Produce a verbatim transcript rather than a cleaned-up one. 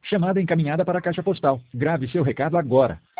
Chamada encaminhada para a caixa postal. Grave seu recado agora.